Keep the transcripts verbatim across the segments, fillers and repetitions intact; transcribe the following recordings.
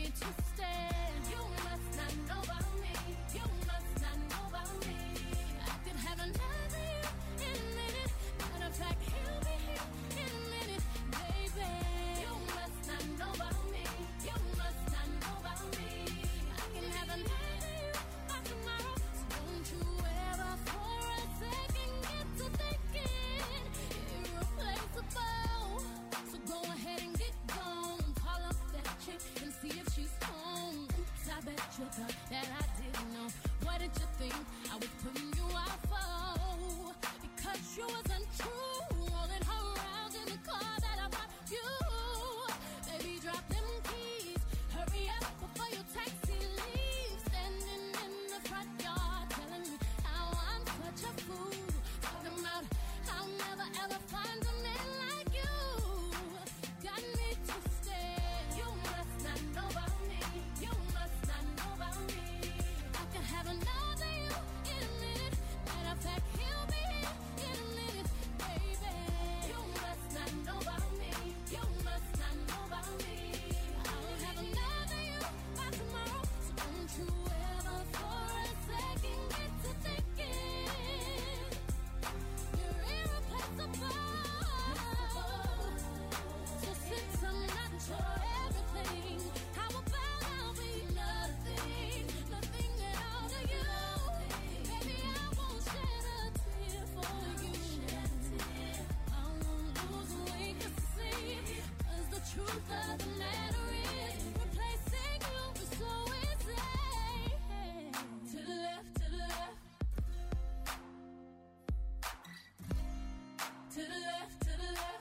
to stay. You must not know about me. You must not know about me. I could have another you in a minute. Matter of fact, he'll be here in a minute, baby. You must not know about me. You must not know about me. I can have another you by tomorrow. So don't you ever for a second get to thinking irreplaceable. So go ahead and get gone. Call up that chick and see if she's home. Oops, I bet you thought that I didn't know. What did you think I was putting you out for? Because you wasn't true. Rolling her around in the car that I bought you. Baby, drop them keys. Hurry up before your taxi leaves. Standing in the front yard telling me how I'm such a fool. Talking about I'll never ever find a man like you. Got me to stay. You must not know about me. You must not know about me. I can have another you in a minute. Matter of fact, he'll be here in a minute, baby. You must not know about me. You must not know about me. I'll have another you by tomorrow. So don't you ever for a second get to thinking you're irreplaceable. So since I'm not your everything, how about I'll be nothing, nothing at all to you? Baby, I won't shed a tear for you. I won't lose weight to see. 'Cause the truth of the matter is, replacing you is so easy. To the left, to the left. To the left, to the left.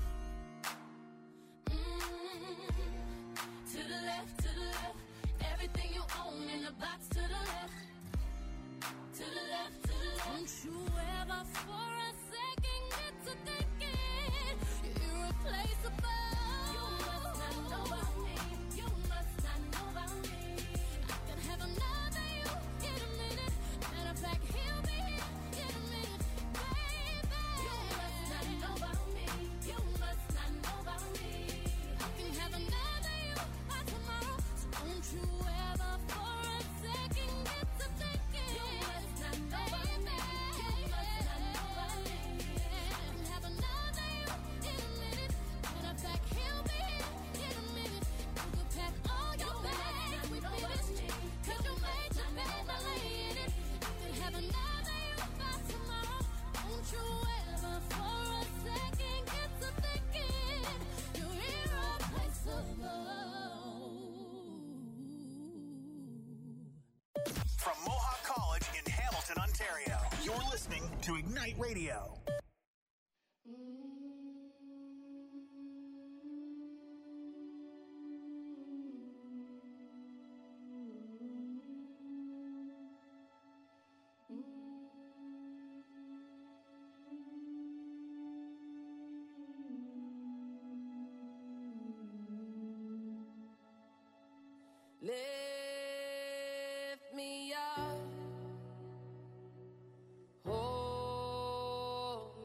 Mm. To the left, to the left. Everything you own in the box to the left. To the left, to the left. Don't you ever for a second get to thinking you're irreplaceable. You must not know about me. You must not know about me. I can have another you in a minute. Matter of fact, he'll be here in a minute, baby. You must not know about me. You must not know about me. I can have another you by tomorrow. So don't you ever for a second get to thinking you must not know about me. You must not know about me. I can have another you in a minute. Matter of fact, he'll be here in a minute. You can pack all your bags, we finished. 'Cause you made your bed, now lay in it. I can have another you by tomorrow. Don't you ever for a second get to thinking you're irreplaceable. From Mohawk College in Hamilton, Ontario, you're listening to Ignite Radio. Lift me up, hold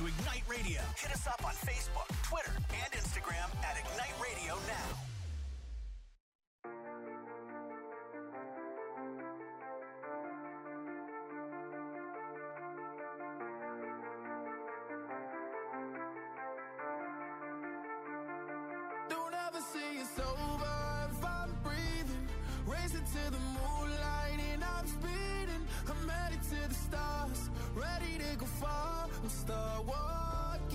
to Ignite Radio. Hit us up on Facebook, Twitter, and Instagram at Ignite Radio Now. Don't ever say it's over if I'm breathing. Racing to the moonlight and I'm speeding. I'm headed to the stars, ready to go far. I'm start walking.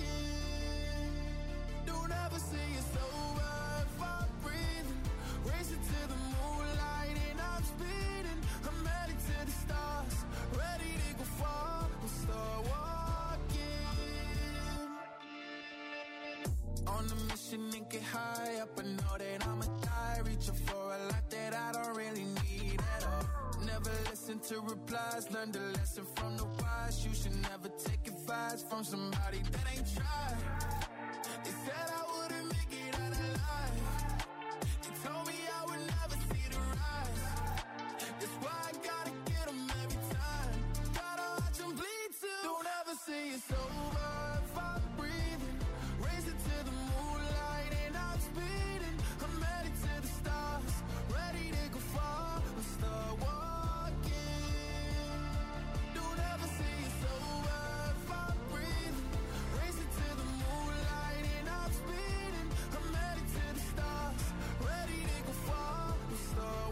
Don't ever say it's over if I'm breathing. Racing to the moonlight and I'm speeding. I'm headed to the stars, ready to go far. I'm start walking. On a mission and get high up, I know that I'ma die. Reaching for a lot that I don't really need at all. Never listen to replies, learn the lesson from the wise. You should never take advice from somebody that ain't tried. They said I wouldn't make it out alive. They told me I would never see the rise. That's why I gotta get them every time. Gotta watch them bleed too. Don't ever say it's over if I'm breathing. Racing to the moonlight and I'm speeding. I'm headed to the stars, ready to go far. I'm start walking. Don't ever say it's over if I'm breathing. Racing to the moonlight and I'm speeding. I'm headed to the stars, ready to go far. I'm start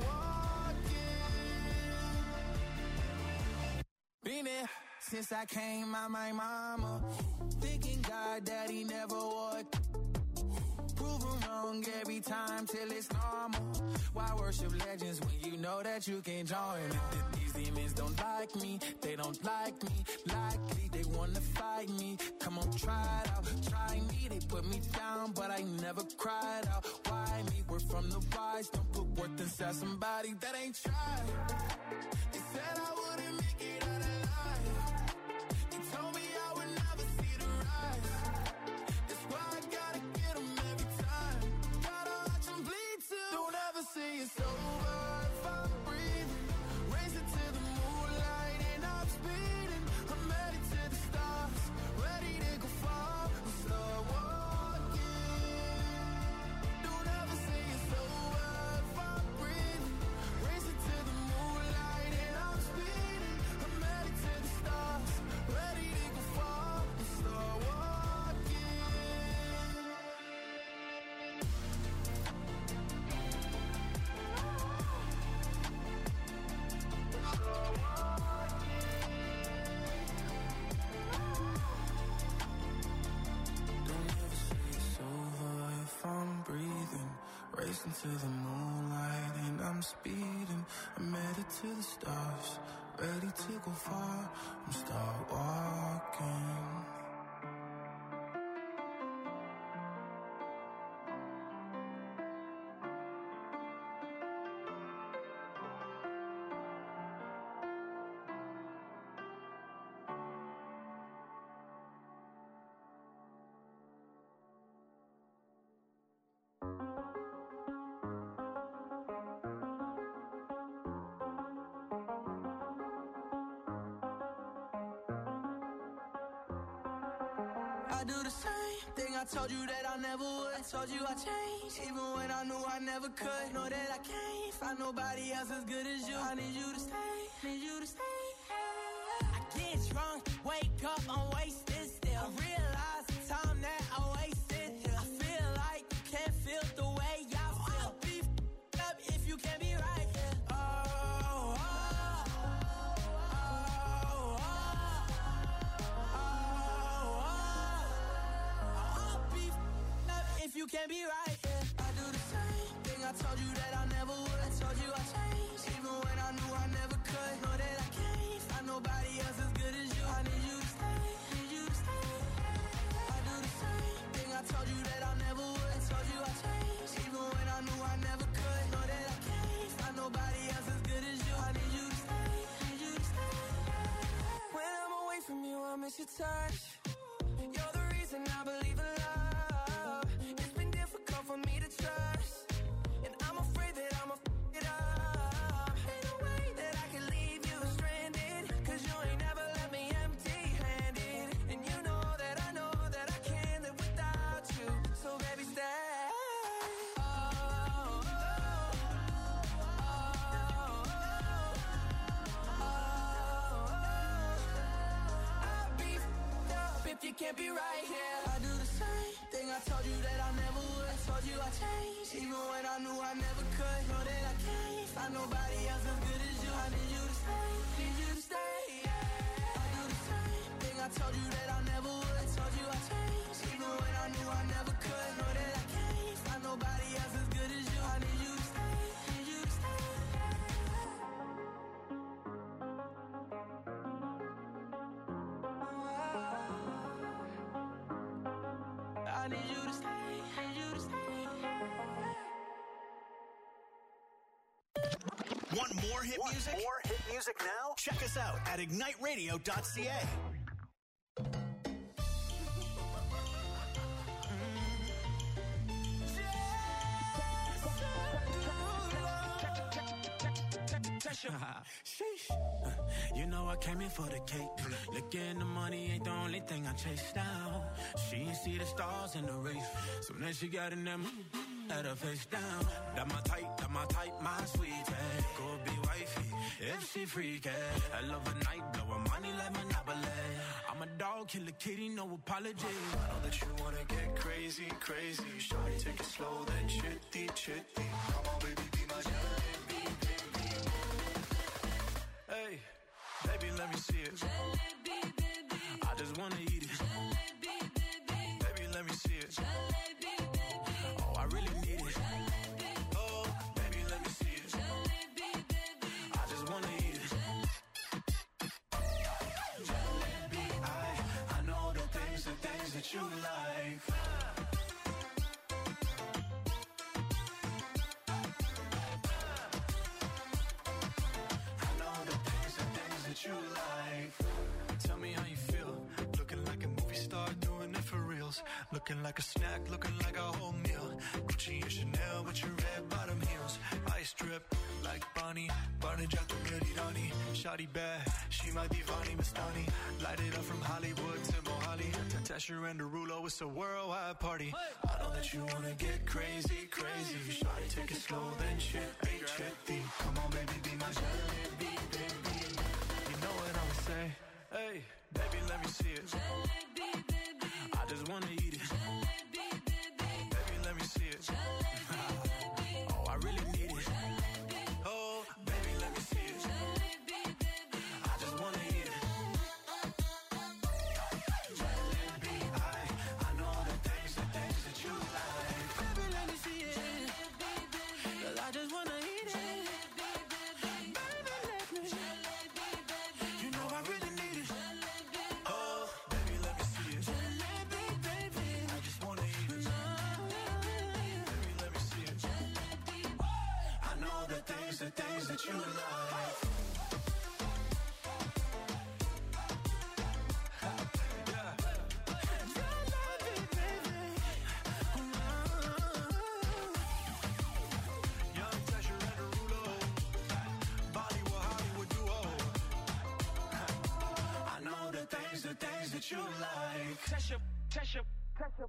walking. Been there since I came out my mama. Thinking God that he never would. Proven wrong every time till it's normal. Why worship legends when you know that you can't join them? These demons don't like me, they don't like me. Likely they wanna fight me. Come on, try it out, try me. They put me down, but I never cried out. Why me? We're from the wise. Don't put worth inside somebody that ain't tried. They said I wouldn't make it out alive. They told me I would never see the rise. That's why I gotta get them every time. Gotta watch them bleed too. Don't ever say it's over if I'm breathing. Racing to the moonlight and I'm speeding. I'm headed to the stars, ready to go far. I'm start walking. Don't ever say it's over if I'm breathing. Racing to the moonlight and I'm speeding. I'm headed to the stars, ready to go far. I'm start walking. Don't ever say it's over if I'm breathing. Racing to the moonlight and I'm speeding. I'm headed to the stars, ready to go far. I'm start walking. I do the same thing I told you that I never would. I told you I changed, even when I knew I never could. Know that I can't find nobody else as good as you. I need you to stay, need you to stay. I get drunk, wake up, I'm wasted still. I realize the time that I wasted here. I feel like you can't feel the way I feel. I'll be f***ed up if you can't be right here. Oh, oh, oh, oh, oh, oh. I'll be f***ed up if you can't be right here. I do the same thing I told you that I never would. I told you I changed, even when I knew I never could. Know that I can't find nobody else as good as you. I need you to stay, need you to stay. I do the same thing I told you that I never would. I told you I changed, even when I knew I never could. Know that I can't find nobody else as good as you. I need you to stay, need you to stay. When I'm away from you, I miss your touch. You're the reason I believe in love. It's been difficult for me to trust, and I'm afraid that I'ma f*** it up. Ain't no way that I can leave you stranded, cause you ain't never left me empty-handed. And you know that I you can't be right, yeah. I do the same thing I told you that I never would. I told you I changed, even when I knew I never could. Know that I can't find nobody else as good as you. I need you to stay, need you to stay, yeah. I do the same thing I told you that I never would. I told you I changed, even when I knew I never could. Know that I can't find nobody else as good as you. I need you to stay, need you to stay, I need you to stay, need you to stay. Want more hit Want music? More hit music now? Check us out at ignite radio dot c a. Sheesh. You know I came in for the cake. Looking the money ain't the only thing I chase down. She ain't see the stars in the race. So then she got in them, had her face down. That my type, that my type, my sweetie. Go be wifey, if she freaky. I love a night, blow her money like Monopoly. I'm a dog, kill a kitty, no apology. I know that you wanna get crazy, crazy. Shawty, take it slow, then chitty, chitty. Come on, baby, be my jalebi, baby. Hey, baby, let me see it. Jalebi, baby. I just wanna eat it. Jalebi, baby. Baby, let me see it. Jalebi, baby. Oh, I really need it. Jalebi. Oh, baby, let me see it. Jalebi, baby. I just wanna eat it. Jalebi, I, I know the things, the things that you like. I know the things, the things that you like. Tell me how you feel. Looking like a movie star, doing it for reals. Looking like a snack, looking like a whole meal. Gucci and Chanel with your red bottom heels. Ice drip like Bonnie, Barney Jack the Mirirani. Shawty bad, she my divani Mastani. Light it up from Hollywood to Mohali. Tasher and Derulo, it's a worldwide party. I know that you wanna get crazy, crazy. Shawty, take it slow, then chitty, chitty. Come on, baby, be my jalebi, baby. You know what I'ma say? Hey, baby, let me see it. Jalebi, baby. I just wanna eat it. Jalebi, baby. Baby, let me see it. Oh, I really need it. Oh, baby, let me see it. Jalebi, baby. I just wanna eat it. Jalebi, I, I know the things, the things that you like. Baby, let me see it. Jalebi, baby. 'Cause I just wanna eat it. Jalebi, baby. Baby, let me. Jalebi, baby. You know I really need it. Jalebi. Oh, baby, let me see it. Jalebi, baby. I just wanna eat it. Baby, let me see it. I know the things, the things that you like. Young Tasher and Derulo, Bollywood, Hollywood duo. I know the things, the things that you like. Tasha, Tasha, Tasha.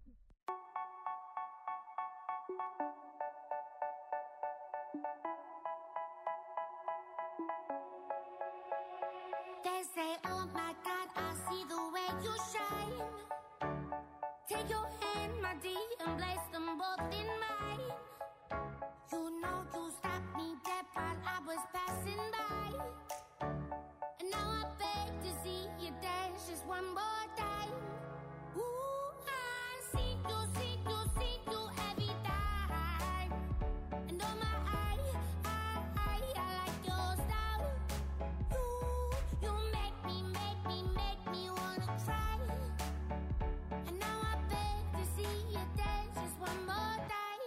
They say, oh my God, I see the way you shine. Take your hand, my dear, and place them both in mine. You know you stopped me dead while I was passing by. And now I beg to see you dance just one more time. Ooh, I see you, see you, see you every time. And oh my, I, I, I, I like your style. You, you make me, make me, make me wanna cry. And now I beg to see you dance just one more time.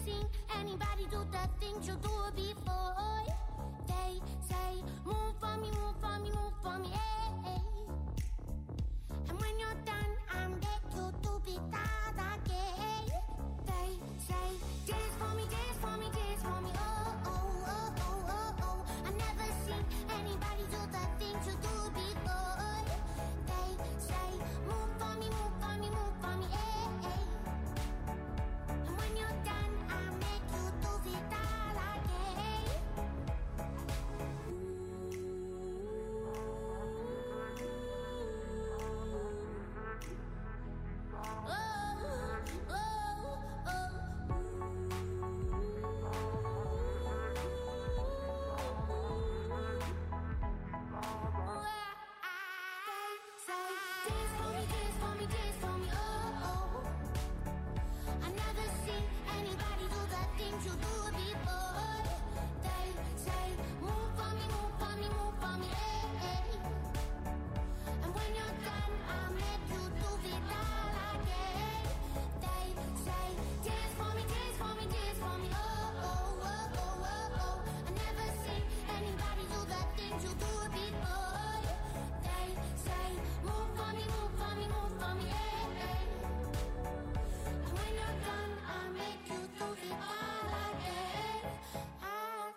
seen anybody do the things you do before. They say, move for me, move for me, move for me, eh, eh. And when you're done, I make you do be that again. They say, dance for me, dance for me, dance for me, oh, oh, oh, oh, oh, oh. I never seen anybody do the things you do before. They say, move for me, move for me, move for me, eh, eh. And when you're done, I make you do it all again. Oh, oh, oh, dance for me, dance for me, dance for me, oh, oh. I never seen anybody do the things you do before. They say, move for me, move for me, move for me, eh, eh. And when you're done, I'll make you do it all again. They say, dance for me, dance for me, dance for me, oh, oh, oh, oh, oh, oh. I never seen anybody do the things you do before. They say, move for me, move for me, move for me, eh, eh. And when you're done, I'll make you do it all again, all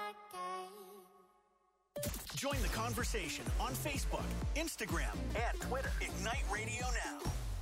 again. Join the conversation on Facebook, Instagram, and Twitter. Ignite Radio Now.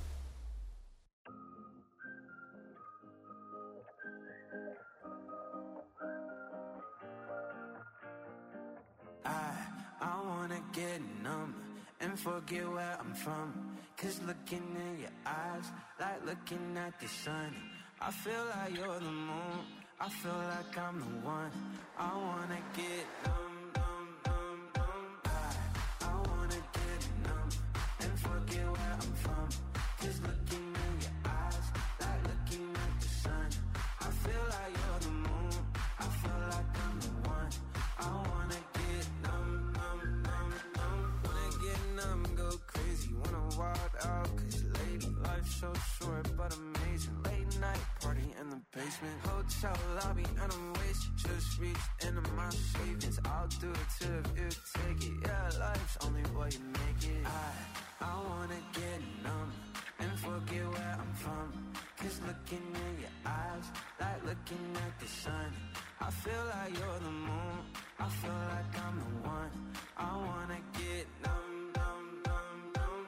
I, I wanna get numb and forget where I'm from. Cause looking in your eyes, like looking at the sun. I feel like you're the moon, I feel like I'm the one. I wanna get numb, numb, numb, numb. I, I wanna get numb and forget where I'm from. Cause looking in your eyes, like looking at the sun. I feel like you're the moon, I feel like I'm the one. I wanna get numb, numb, numb, numb. Wanna get numb, go crazy, wanna wild out. Cause lady, life's so short but amazing. Late night party in the basement, hotel lobby and I'm wasted. Just reached into my savings, I'll do it too if you take it. Yeah, life's only what you make it. I, I wanna get numb and forget where I'm from. Cause looking in your eyes, like looking at the sun. I feel like you're the moon, I feel like I'm the one. I wanna get numb, numb, numb, numb.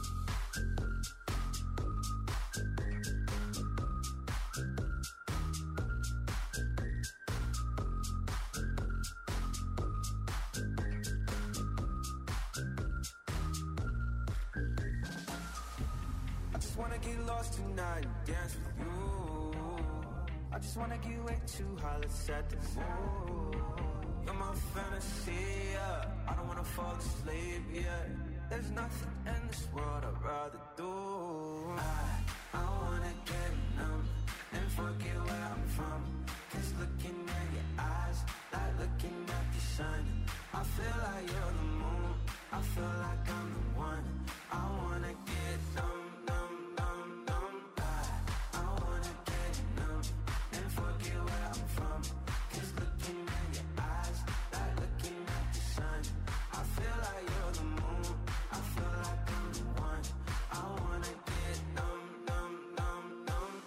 I just wanna get lost tonight and dance with you. I just wanna get way too high, let's set the mood. You're my fantasy, yeah. I don't wanna fall asleep, yeah. There's nothing in this world I'd rather do. I, I wanna get numb and forget where I'm from. Cause looking at your eyes, like looking at the sun. I feel like you're the moon, I feel like I'm the one. I wanna get numb, numb, numb, numb. I, I wanna get numb and forget where I'm from. Cause looking at your eyes, like looking at the sun. I feel like you're the moon, I feel like I'm the one. I wanna get numb, numb, numb, numb.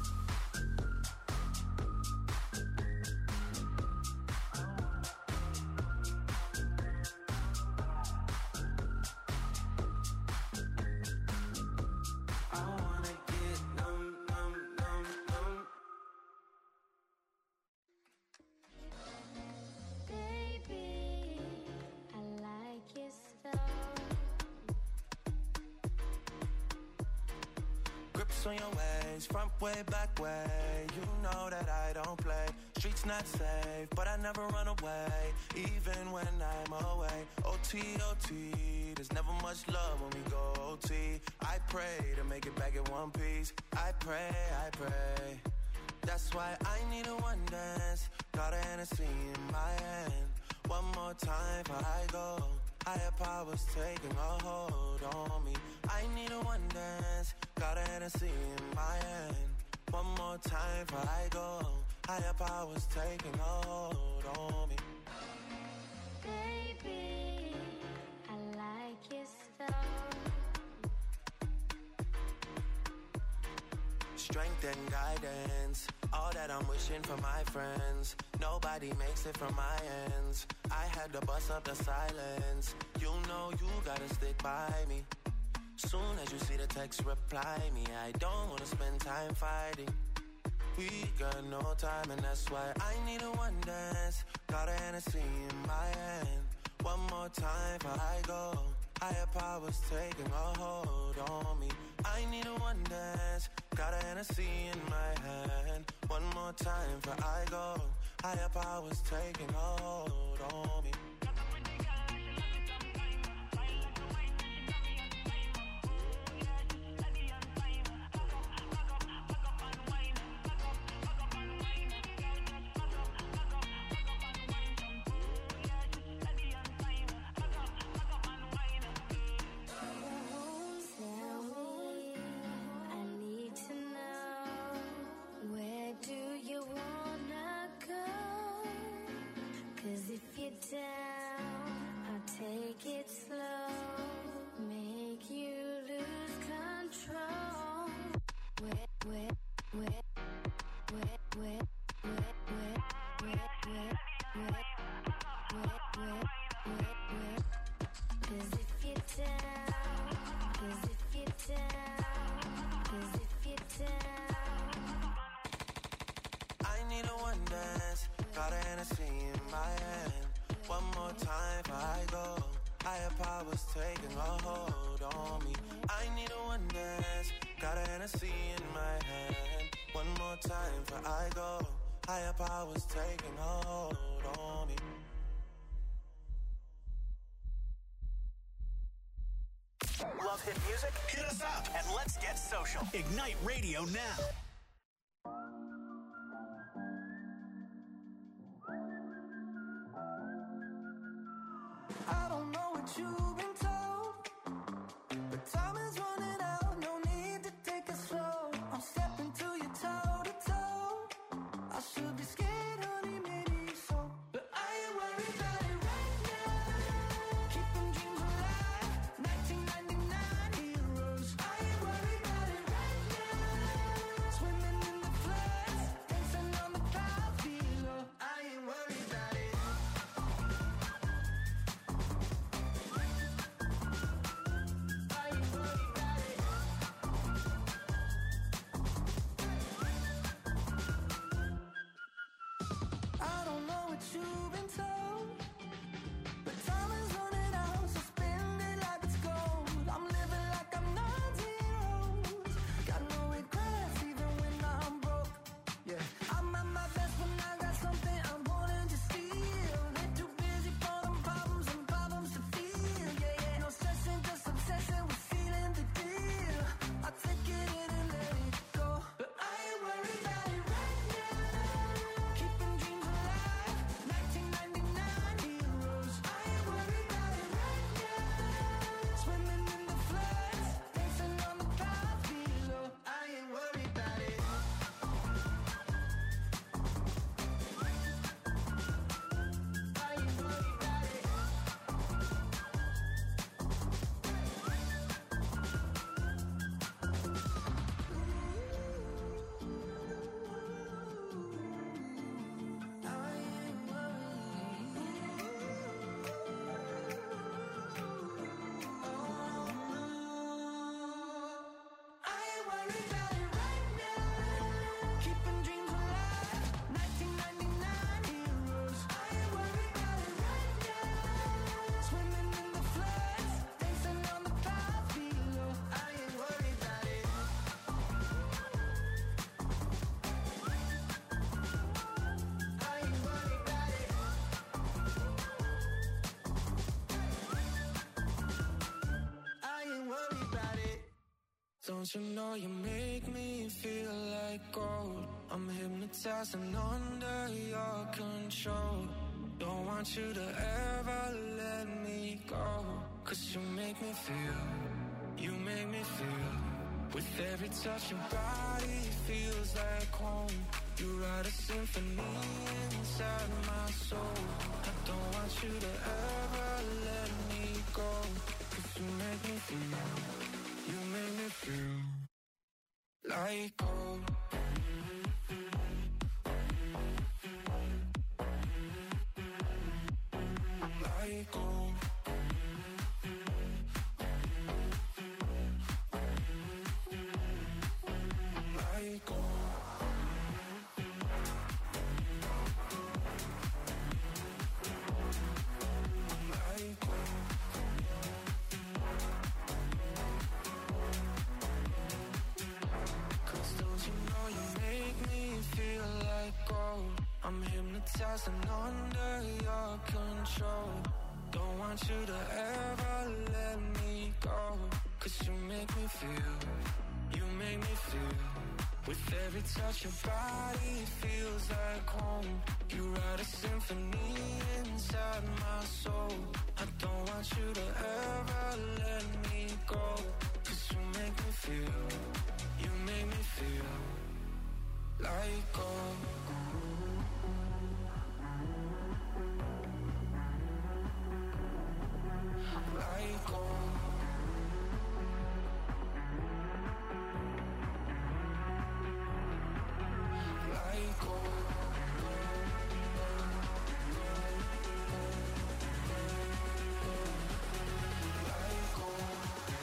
I wanna get numb, numb, numb, numb. Baby, I like your stuff. Grips on your ways, front way, back way. You know that I don't play. Streets not safe, but I never run away, even when I'm away. O T, O T, there's never much love when we go O T. I pray to make it back in one piece. I pray, I pray. That's why I need a one dance. Got a Hennessy in my hand. One more time before I go. Higher powers taking a hold on me. I need a one dance. Got a Hennessy in my hand. One more time before I go. Higher powers taking a hold on me. Baby, I like your style. Strength and guidance, all that I'm wishing for my friends. Nobody makes it from my ends. I had to bust up the silence. You know you gotta stick by me. Soon as you see the text, reply me. I don't wanna spend time fighting. We got no time and that's why I need a one dance. Got a Hennessy in my hand. One more time before I go. Higher powers taking a hold on me. I need a one dance. Got a Hennessy in my hand. One more time before I go. Higher powers taking a hold on me. Down, I'll take it slow, make you lose control. Wet, wet, wet, wet, wet, wet, wet, wet, wet, wet, wet, wet, wet, wet. 'Cause if you're down, 'cause if you're down, 'cause if you're down. I need a one dance, got a Hennessy in my hand. One more time before I go. Higher powers taking a hold on me. I need a one dance. Got a Hennessy in my hand. One more time before I go. Higher powers taking a hold on me. Love hit music? Hit us up and let's get social. Ignite Radio now. I don't know what you've been told, but time is running out, no need to take it slow. I'm stepping to you toe to toe. I should be scared, honey, maybe so, but I ain't worried about it right now. Keeping dreams alive, nineteen ninety-nine heroes. I ain't worried about it right now. Swimming in the floods, dancing on the clouds below. I ain't worried about it. I don't know what you've been told, but time is running out, so spend it like it's gold. I'm living like I'm not zeros. Got no regrets even when I'm broke. Yeah, I'm at my best when I got something I'm wanting to steal. They're too busy for them problems and problems to feel. Yeah, yeah, no stressing, just obsessing with sealing the deal. I take it in and let it go, but I ain't worried about it right now. Keeping dreams alive, nineteen ninety-nine heroes. I ain't worried about it right now. Swimming in the floods, dancing on the clouds below. I ain't worried about it. I ain't worried about it. I ain't worried about it right now. Keeping dreams alive, nineteen ninety-nine heroes. I ain't worried about it right now. Swimming in the floods, dancing on the clouds below. I ain't worried about it. I ain't worried about it. I ain't worried about it. Don't you know you make me feel like gold? I'm hypnotized and under your control. Don't want you to ever let me go. 'Cause you make me feel, you make me feel. With every touch your body feels like home. You write a symphony inside my soul. I don't want you to ever let me go. 'Cause you make me feel, you make me feel like gold. Like gold. Like gold. I'm hypnotized and under your control. Don't want you to ever let me go. 'Cause you make me feel, you make me feel. With every touch your body feels like home. You write a symphony inside my soul. I don't want you to ever let me go. 'Cause you make me feel, you make me feel like gold. Like gold. Like gold. Like gold.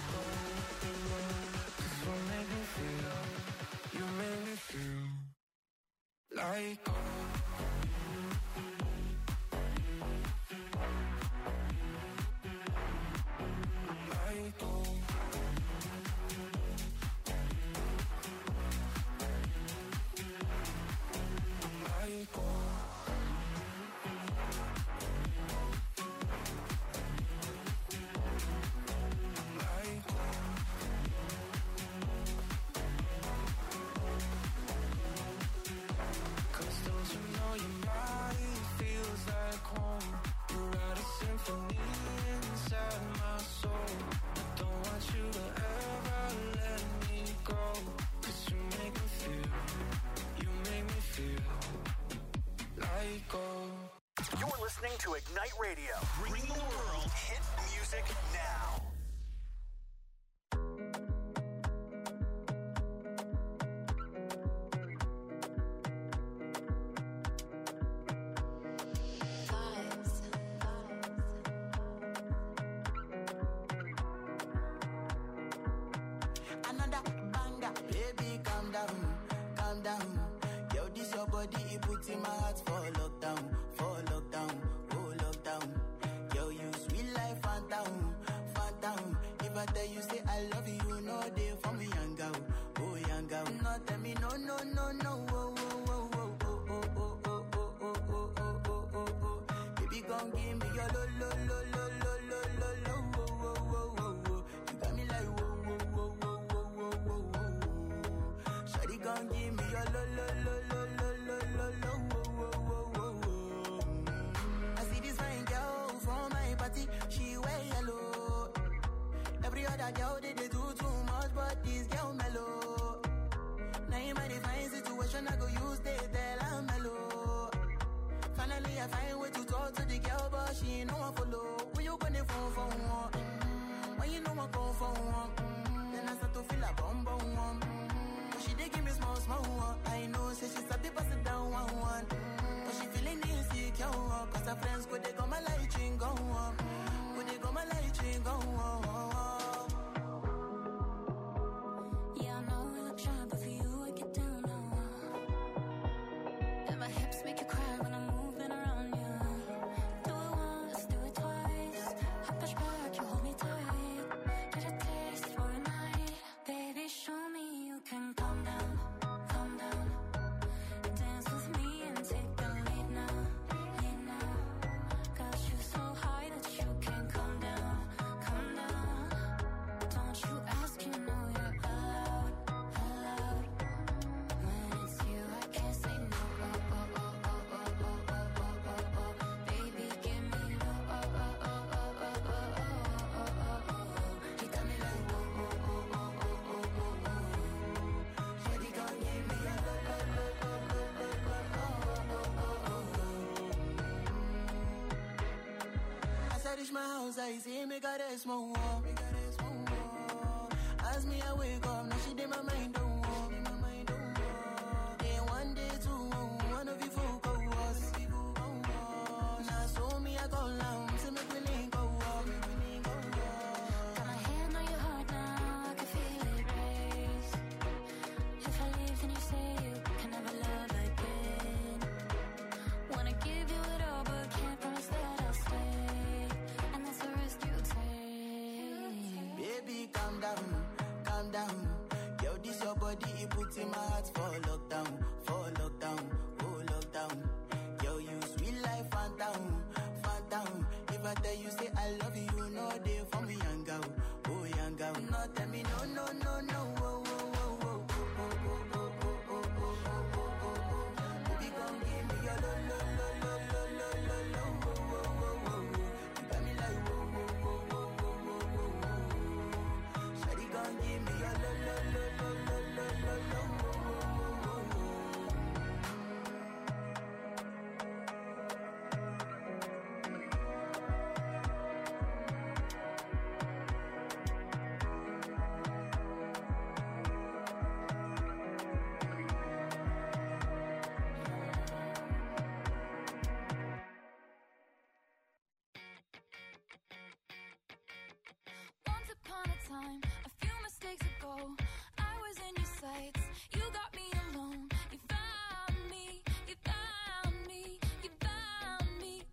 'Cause you make me feel, you make me feel like gold. Like gold. Like gold. Like gold. 'Cause don't you know your body feels like home. You write a symphony inside my soul. I don't want you to ever let me go. 'Cause you make me feel, you make me feel like gold. You're listening to Ignite Radio, bringing the world hit music now. Another banger, baby, calm down, calm down. Yo, this your body, it puts in my heart for lockdown, for lockdown, oh lockdown. Yo, you sweet life, phantom, phantom. If I tell you say I love you, you know they for me, young girl, oh young girl. No, tell me no, no, no, no, oh, oh, oh, oh, oh, oh, oh, oh, oh, oh, oh, oh, oh, oh. Baby, gon' give me your lo, lo, lo, lo, lo, lo, lo, lo, oh, oh, oh, oh, oh. You got me like whoa, whoa, whoa, whoa, whoa, whoa, whoa, whoa. Shawty gon' give me your lo, lo, lo, lo, lo, lo, lo, lo, oh, oh, oh, oh, oh. I see this fine girl from my party, she wear yellow. Every other girl they, they do too much, but this girl mellow. Now in my divine situation, I go use they tell I'm mellow. Finally, I find way to talk to the girl, but she ain't no one follow. Who you gonna phone for one? When you know I go for one, then I start to feel a bum bum one. But she dey give me small small one. I know, say she's a bit pass it down one one. But she feeling insecure, cause her friends go they go my light ring go on, go they go my light ring go on. Yeah, I know I look shy, but for you I get down low. And my hips make you cry when I'm moving around you. Do it once, do it twice. I push back, you hold me tight. Get a taste for I say, make her rest more, make her rest more. As me, I wake up, now she did my mind, don't walk, my mind, don't walk. Day one, day two, one of you focus. Now, so me, I call now, say, make me link go walk, make me link go walk. Got my hand on your heart now, I can feel it race. If I leave, then you say you can never love again. Wanna give you it all, but can't promise that I'll stay. And that's the risk you take. Baby, calm down, calm down. Yo, this your body, it puts in my heart for lockdown, for lockdown, oh lockdown. Yo, you sweet life, phantom, phantom. If I tell you, say I love you, you know they for me, young girl, oh young girl. No, tell me, no, no, no, no, oh, oh, oh, oh, oh, oh, oh, oh, oh, oh, oh, oh, oh. Baby, come give me your lo, lo, lo, lo, lo, lo, lo, lo, oh, oh, oh, oh. You got me like, oh, oh, oh, oh, oh, oh, oh, oh. Shawty, come give me your lo, lo, lo, lo, lo, lo, lo, lo, oh, oh, oh, oh, oh. Once upon a time, a few mistakes ago, I was in your sights. You got me alone. You found me. You found me. You found me.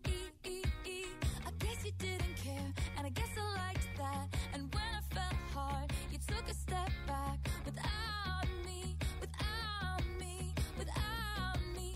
I guess you didn't care, and I guess I liked that. And when I fell hard, you took a step back. Without me, without me, without me.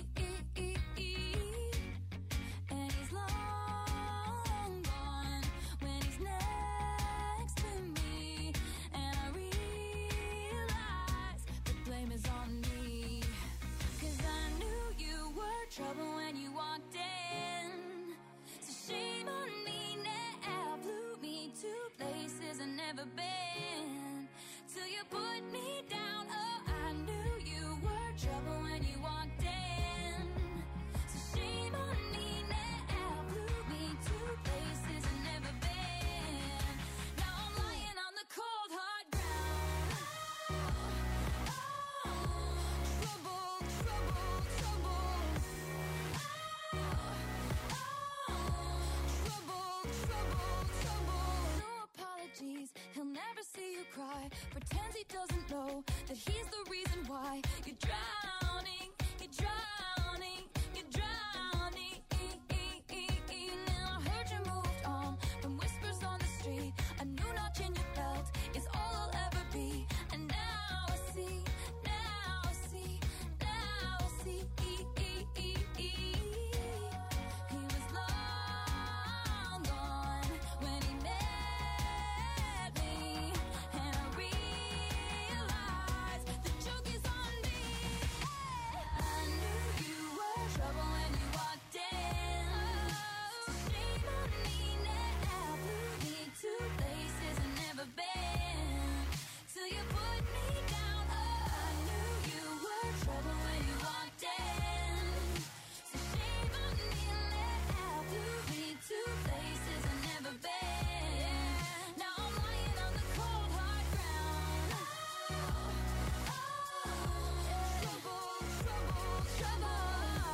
And he's long gone when he's next to me. And I realize the blame is on me. 'Cause I knew you were trouble when you walked in. So shame on me now. Blew me to places I've never been. Till you put me down. Oh, I knew you were trouble when you walked in. So shame on me now. Blew me to places I've never been. Now I'm lying on the cold hard ground. Oh, trouble, trouble, trouble. Trouble, trouble, trouble. No apologies, he'll never see you cry. Pretends he doesn't know that he's the reason why you're drowning, you're drowning, you're drowning. Now I heard you moved on from whispers on the street. A new notch in your belt is all I'll ever be. And now I see, now I see, now I see. He was long gone when he met me. And I realized the joke is on me. I knew you were trouble when you walked in. So shame on me now. Blew me to places I've never been. Till you put me down. Oh, I knew you were trouble when you walked in. So shame on me now. Blew me to places I've never been. Now I'm lying on the cold hard ground. Trouble, trouble, trouble.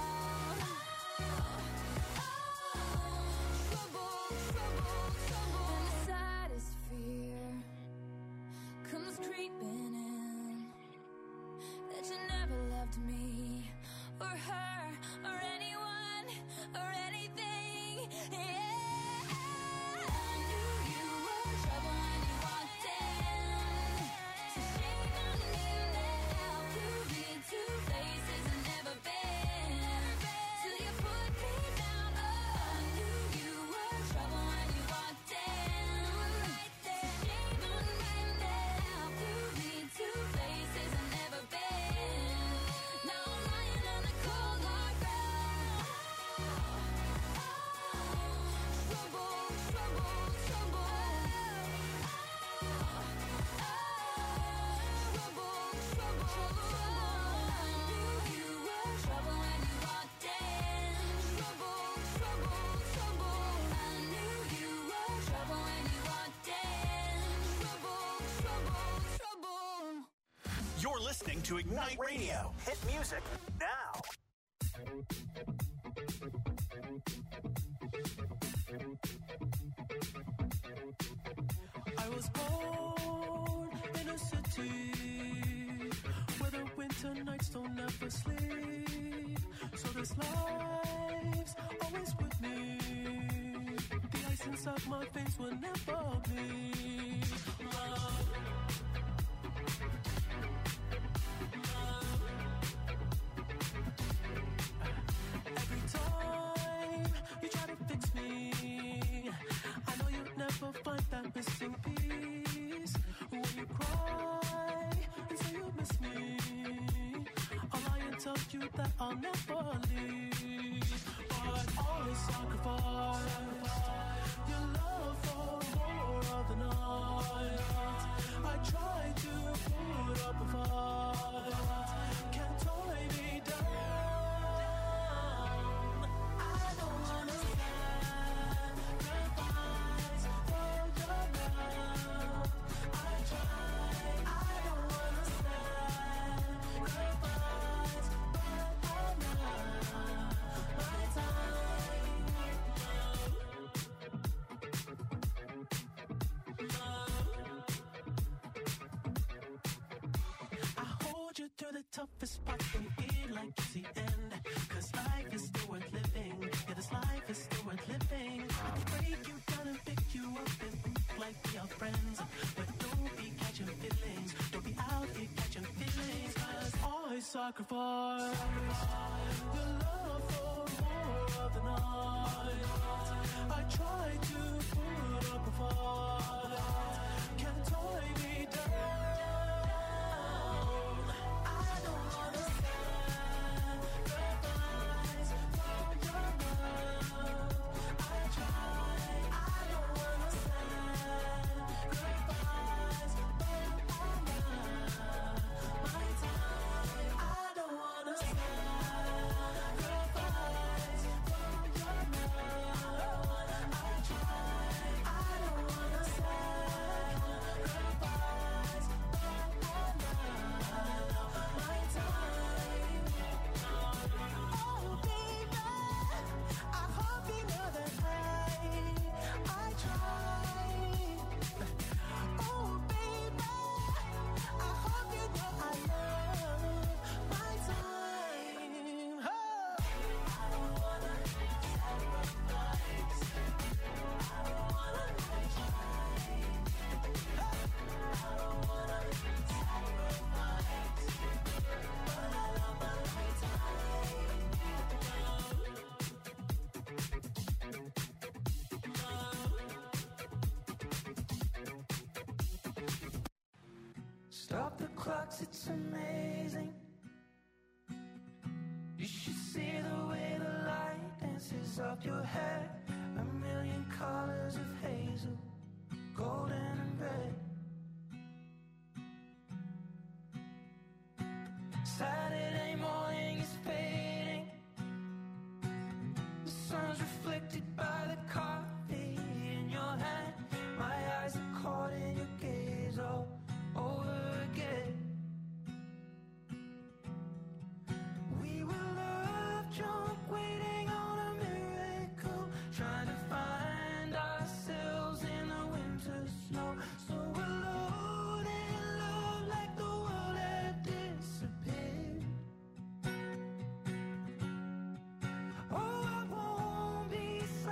Trouble, trouble, trouble. And the saddest fear comes creeping in, that you never loved me or her or anyone or anything. Yeah, I knew you were trouble when you walked in. So shame on me now. Blew me to places I've never been. Till you put me down. Oh, I knew you were trouble when you walked in. Right there. Shame on me now. Blew me to places I've never been. Now I'm lying on the cold hard ground. listening to Ignite Radio. Hit music now. I was born in a city where the winter nights don't ever sleep. So this life's always with me. The ice inside my veins will never bleed. Love. Every time you try to fix me, I know you'll never find that missing piece. When you cry and say you miss me, I'll lie and tell you that I'll never leave. But always sacrifice your love for more of the night. I try to put up a fight, can't tie me down. I don't wanna sacrifice for your love. I try, I don't wanna sacrifice, but I'm not my time. I hold you through the toughest parts and feel like it's the end. Cause life is still worth living. Yeah, this life is still worth living. I can break you down and pick you up and think like we are friends. But don't be catching feelings. Don't be out here catching feelings. Cause I sacrifice your love for more of the night. I try to put up a fight, can't tie me down. I don't wanna sacrifice for your love. I try, I don't wanna sacrifice, but I'm not my time. I don't wanna sacrifice for your love. I try, I don't wanna sacrifice, but I'm not my time. Oh baby, I hope you know that I, I try. Oh baby, I hope you know I love my time. Oh. I don't wanna sacrifice. I don't wanna try. I don't wanna sacrifice, but I love my time. Stop the clocks, it's amazing. You should see the way the light dances up your hair. A million colors of hazel, golden and red. Saturday morning is fading. The sun's reflected by the coffee in your hand. My eyes are caught in your gaze all over again. We were love drunk, waiting on a miracle, trying to find ourselves in the winter snow. So alone in love, like the world had disappeared. Oh, I won't be silent.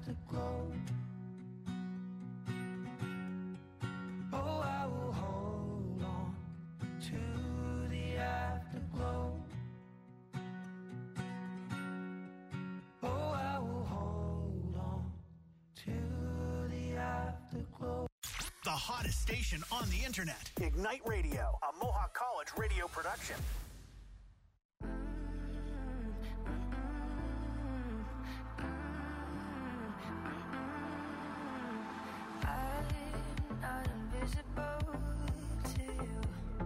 afterglow. Oh, I will hold on to the afterglow. Oh, I will hold on to the afterglow. The hottest station on the internet. Ignite Radio, a Mohawk College radio production. I'm not invisible to you.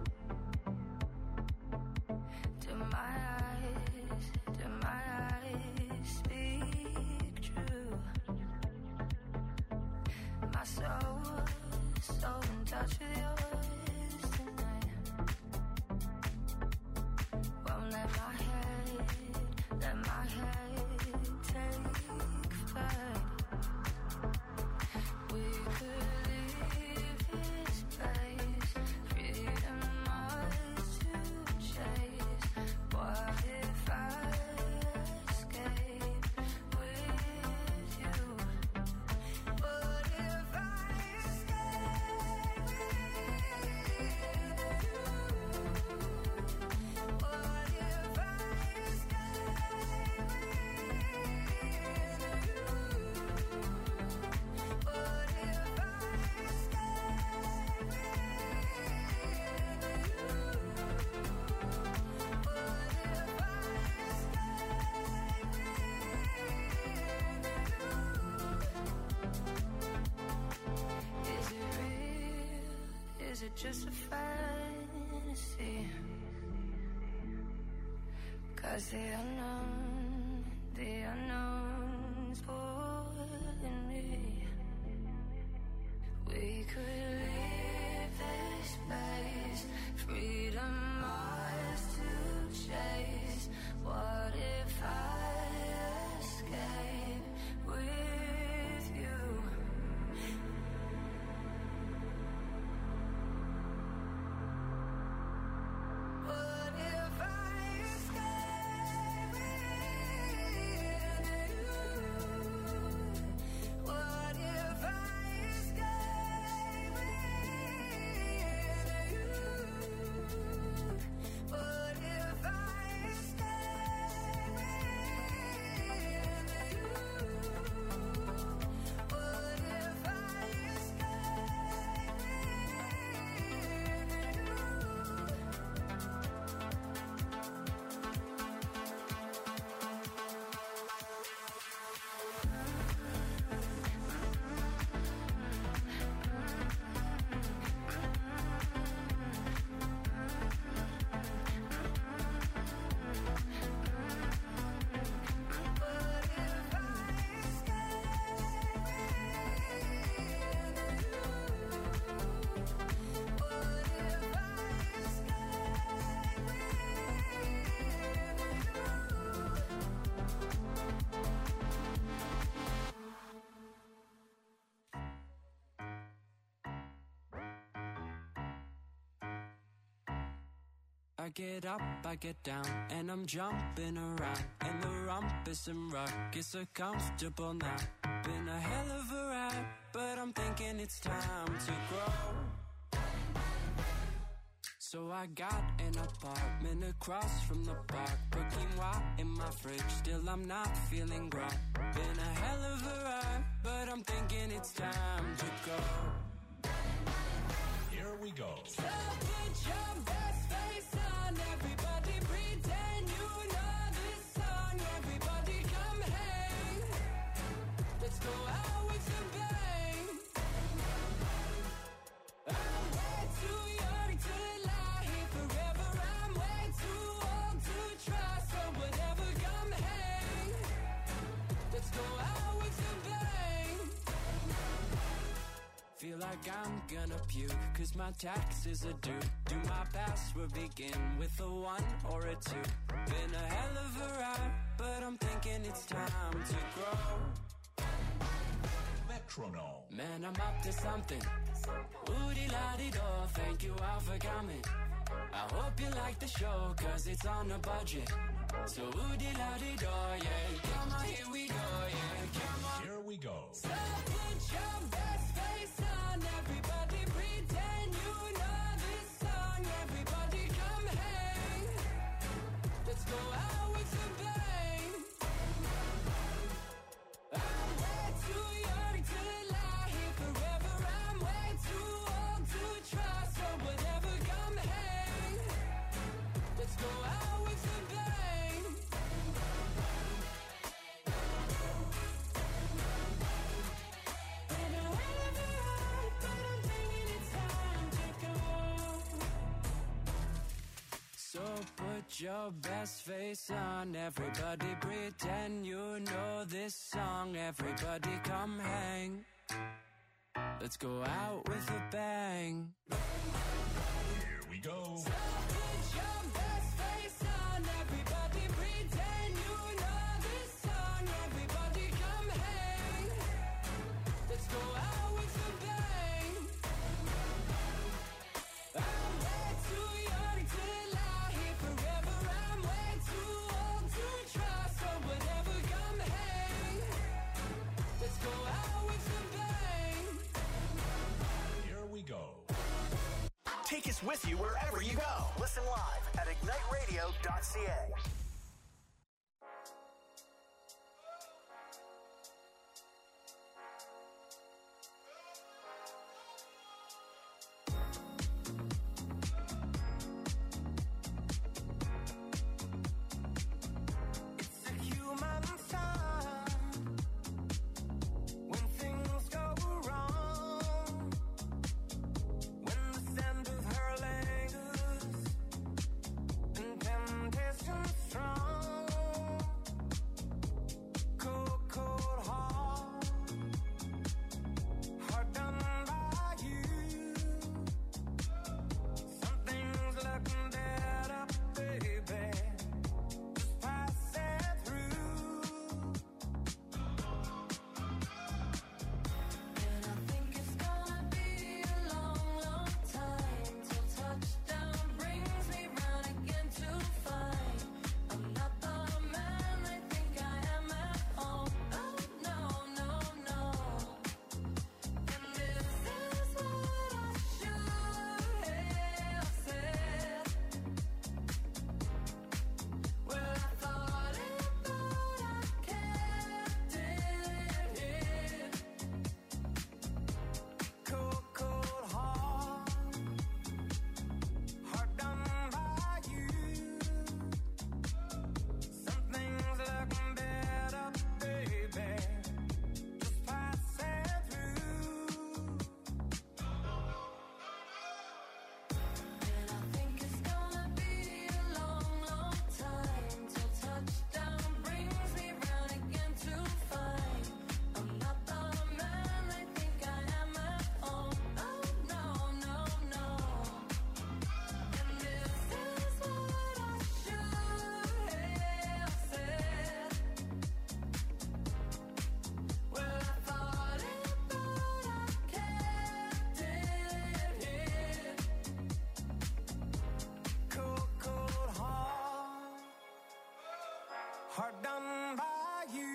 Do my eyes, do my eyes speak true? My soul, so in touch with yours tonight. Won't let my head, let my head take flight. We could leave this place, freedom ours to chase. What if I escape with you? What if I escape with you? What if I escape with you? What if I escape with you? Is it real? Is it just a fantasy? 'Cause the unknown, the unknown's pulling me. We could leave this place, freedom ours to chase. What if I escape with you? What if I escape with you? What if I escape with you? What if I escape with you? What if I escape with you? I get up, I get down, and I'm jumping around. And the rumpus and ruckus are comfortable now. Been a hell of a ride, but I'm thinking it's time to grow. So I got an apartment across from the park. Put quinoa in my fridge, still I'm not feeling grown. Been a hell of a ride, but I'm thinking it's time to go. Here we go. So put your best face on, everybody pretend you know this song. Everybody come hang, let's go out with a bang. I'm way too young to lie here forever. I'm way too old to try, so whatever, come hang, let's go out with a bang. Feel like I'm gonna puke, cause my taxes are due. Do my password begin with a one or a two? Been a hell of a ride, but I'm thinking it's time to grow. Metronome. Man, I'm up to something. Woody-la-di-do, thank you all for coming. I hope you like the show, cause it's on a budget. So woody-la-di-do, yeah. Come on, here we go, yeah. Come on. Here we go. So put your best face on, everybody pretend you know this song. Everybody come hang. Let's go out with a bang. I'm way too young to lie here forever. I'm way too old to try. So whatever, come hang. Let's go out with a bang. So put your best face on, everybody pretend you know this song. Everybody come hang. Let's go out with a bang. Here we go. So put your best face on, everybody pretend you know this song. Everybody come hang. Let's go out with a bang. I'm way too young to lie here forever. I'm way too old to try. So whatever, come hang. Let's go out with a bang. Here we go. Take us with you wherever you go. Listen live at ignite radio dot c a. It's a human sign when things go wrong, when the scent of her lingers and temptation strong. Cold, cold heart, heart done by you. Something's looking better, baby. Just pass it through. And I think it's gonna be a long, long time till touchdown brings me round again to find I'm not the man I think I am at home. Oh no, no, no. And this is what I should have said. Well, I thought it, but I kept it hid. Cold, cold heart, heart done by you. Something's looking better, baby. Just pass it through. And I think it's gonna be a long, long time till touchdown brings me round again to find I'm not the man I think I am at home. Oh no, no, no. And this is what I should have said. Well, I thought it, but I kept it hid. Cold, cold heart, heart done by you.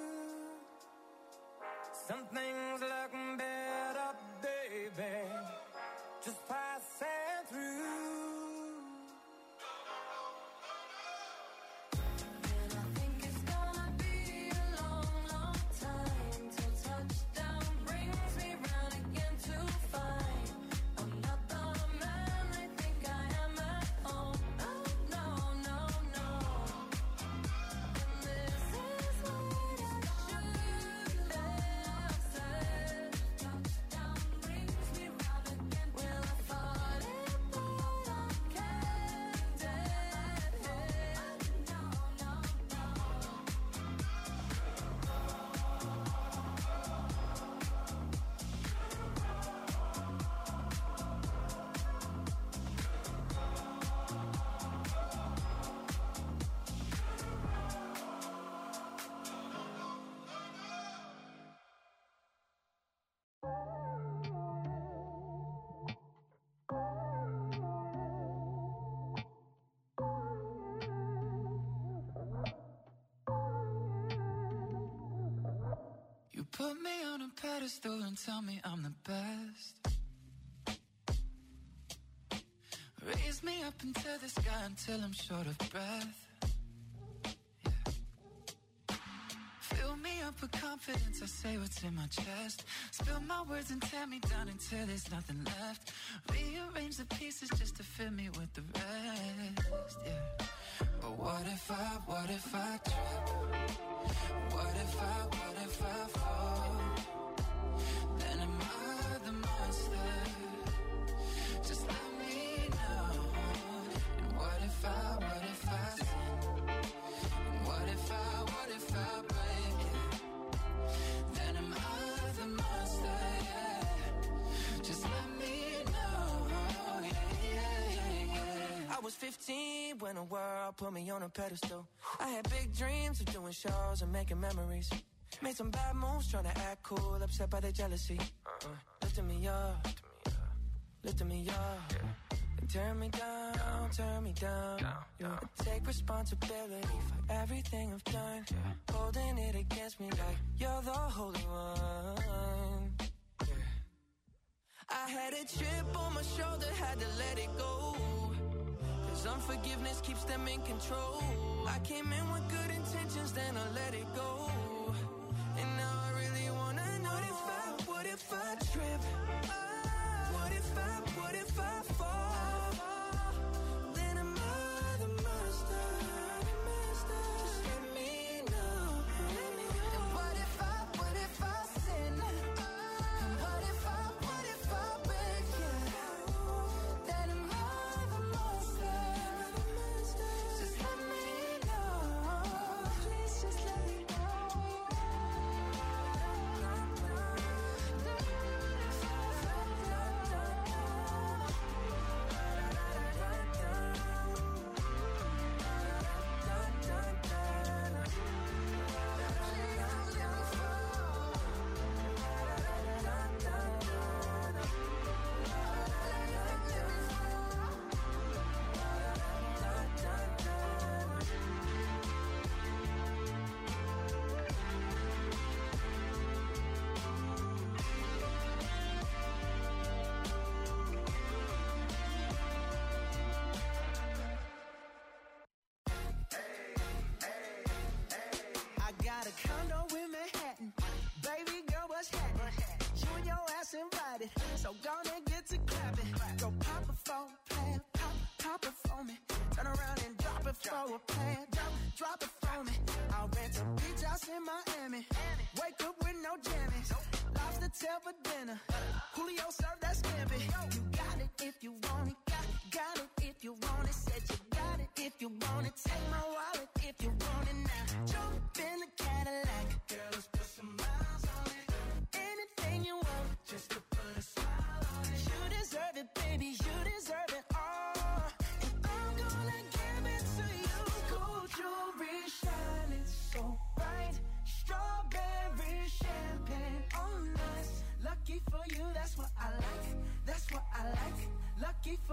Something's looking better, baby. Just pass it through. And I think it's gonna be a long, long time till touchdown brings me round again to find I'm not the man I think I am at home. Oh no, no, no. And Put me on a pedestal and tell me I'm the best. Raise me up into the sky until I'm short of breath. Yeah. Fill me up with confidence, I say what's in my chest. Spill my words and tear me down until there's nothing left. Rearrange the pieces just to fill me with the rest. Yeah. But what if I, what if I trip? What if I, what if I fall? Then am I the monster? Just let me know. And what if I, what if I sin? And what if I, what if I break it? Then am I the monster? Yeah. Just let me know. Yeah, yeah, yeah, yeah. I was fifteen when the world put me on a pedestal. I had big dreams of doing shows and making memories. Made some bad moves trying to act cool, upset by the jealousy. Uh, lifting me up, lifting me up. And turn me down, turn me down. Yeah. I take responsibility for everything I've done. Holding it against me like you're the holy one. Yeah. I had a chip on my shoulder, had to let it go. Cause unforgiveness keeps them in control. I came in with good intentions, then I let it go. And now I really wanna know if I, what if I trip? What if I, what if I fall? Then am I the monster? Just let me know. And what if I, what if I sin? And what if I, what if I break it? Then am I the monster? Just let me know. Please just let me know. I got a condo in Manhattan. Baby girl, what's happening? You and your ass invited, so gonna get to clapping. Go pop a phone, plan, pop, pop it for me. Turn around and drop it for a plan. Drop, drop it for me. I'll rent a beach house in Miami. Wake up with no jammies. Lobster tail for dinner. Julio served that scampi. You got it if you want it. Got, got it if you want it. Said you got it if you want it. Take my wallet if you want it now. Jump in the Cadillac. Girl, let's put some miles on it. Anything you want, just to put a smile on it. You deserve it, baby. You deserve it all. And I'm gonna give it to you. Gold jewelry shining so bright. Strawberry champagne on us. Lucky for you, that's what I like. That's what I like. Lucky for